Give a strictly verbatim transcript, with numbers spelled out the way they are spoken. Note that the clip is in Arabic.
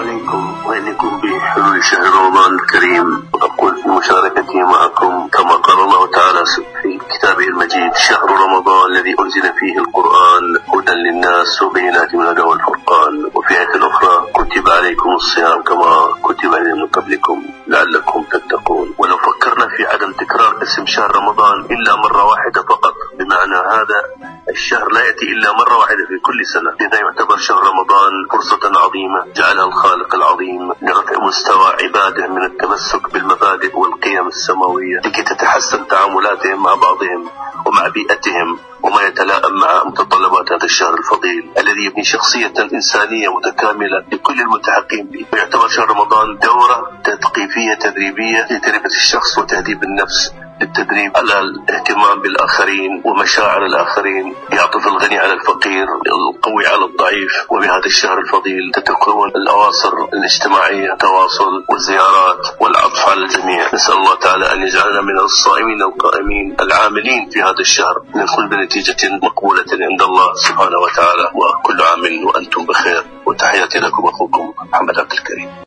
عليكم وإليكم بحلول شهر رمضان الكريم، وأقول في مشاركتي معكم كما قال الله تعالى في كتابه المجيد: شهر رمضان الذي أنزل فيه القرآن هدى للناس وبينات من الهدى والفرقان. وفي آية أخرى: كتب عليكم الصيام كما كتب على من قبلكم لعلكم تتقون. ولو فكرنا في عدم تكرار اسم شهر رمضان إلا مرة واحدة فقط، بمعنى هذا الشهر لا يأتي إلا مرة واحدة في كل سنة، لذا يعتبر شهر رمضان فرصة عظيمة جعلها الخالق العظيم لرفع مستوى عباده من التمسك بالمبادئ والقيم السماوية، لكي تتحسن تعاملاتهم مع بعضهم ومع بيئتهم، وما يتلائم مع متطلبات هذا الشهر الفضيل الذي يبني شخصية إنسانية متكاملة لكل الملتحقين به. ويعتبر شهر رمضان دورة تثقيفية تدريبية لتربية الشخص وتهذيب النفس، للتدريب على الاهتمام بالآخرين ومشاعر الآخرين، يعطف الغني على الفقير، القوي على الضعيف. وبهذا الشهر الفضيل تتكون الأواصر الاجتماعية، التواصل والزيارات والعطف على الجميع. نسأل الله تعالى أن يجعلنا من الصائمين القائمين العاملين في هذا الشهر لنخرج بنتيجة مقبولة عند الله سبحانه وتعالى. وكل عام وأنتم بخير، وتحياتي لكم أخوكم محمد عبد الكريم.